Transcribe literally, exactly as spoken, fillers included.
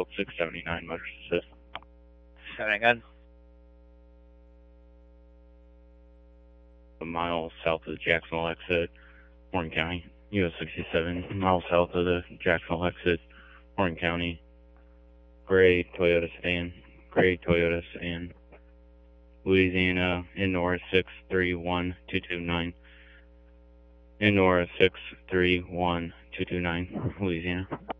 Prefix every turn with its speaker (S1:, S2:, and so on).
S1: six seventy-nine, Motors Assist.
S2: Sounding good.
S1: A mile south of the Jacksonville exit, Warren County. U S sixty-seven, miles south of the Jacksonville exit, Warren County. Gray Toyota sedan. Gray Toyota sedan. Louisiana, Innora six three one two two nine. Innora six three one two two nine, Louisiana.